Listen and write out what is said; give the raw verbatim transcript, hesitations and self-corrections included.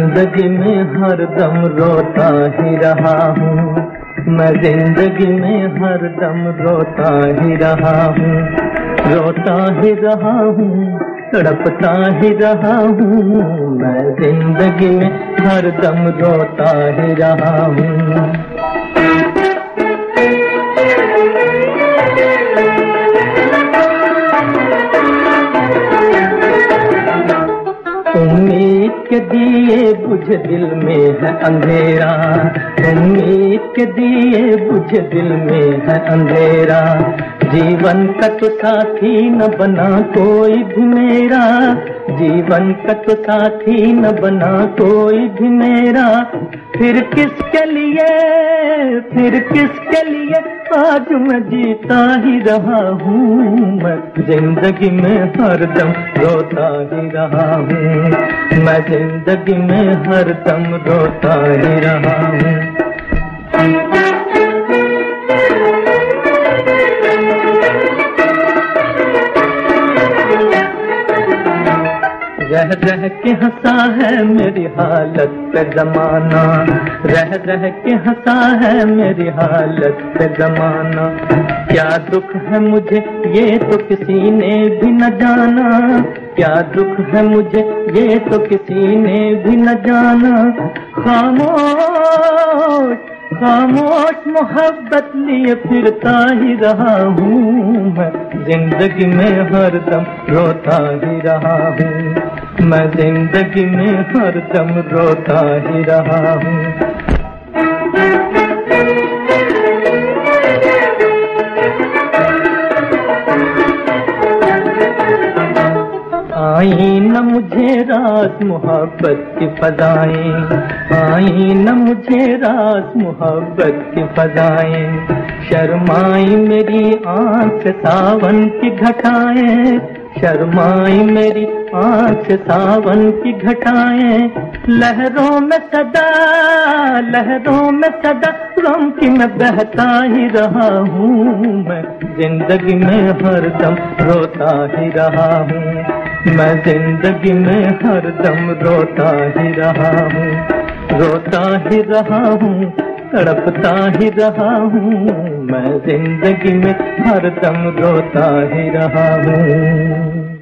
जिंदगी में हरदम रोता ही रहा हूँ, मैं जिंदगी में हरदम रोता ही रहा हूँ, रोता ही रहा हूँ, तड़पता ही रहा हूँ, मैं जिंदगी में हरदम रोता ही रहा हूँ। उम्मीद के दिए बुझ दिल में है अंधेरा, उम्मीद के दिए बुझ दिल में है अंधेरा, जीवन का तो साथी न बना कोई भी मेरा, जीवन का तो साथी न बना कोई भी मेरा, फिर किसके लिए फिर किसके लिए आज मैं जीता ही रहा हूँ, मैं जिंदगी में हरदम रोता ही रहा हूँ, मैं जिंदगी में हरदम रोता ही रहा हूँ। रह रह के हंसा है मेरी हालत पे जमाना, रह रह के हंसा है मेरी हालत पे जमाना, क्या दुख है मुझे ये तो किसी ने भी न जाना, क्या दुख है मुझे ये तो किसी ने भी न जाना, खामोश खामोश मोहब्बत लिए फिरता ही रहा हूँ, मैं जिंदगी में हरदम रोता ही रहा हूँ, मैं जिंदगी में हरदम रोता ही रहा हूँ। आई न मुझे रात मोहब्बत की फजाएं, आई न मुझे रात मोहब्बत की फजाएं, शर्माई मेरी आँख से सावन की घटाएं, शर्माई मेरी आँख से सावन की घटाएं, लहरों में सदा लहरों में सदा गम की मैं बहता ही रहा हूँ, मैं जिंदगी में हरदम रोता ही रहा हूँ, मैं जिंदगी में हरदम रोता ही रहा हूँ, रोता ही रहा हूँ, तड़पता ही रहा हूँ, मैं जिंदगी में हरदम रोता ही रहा हूँ।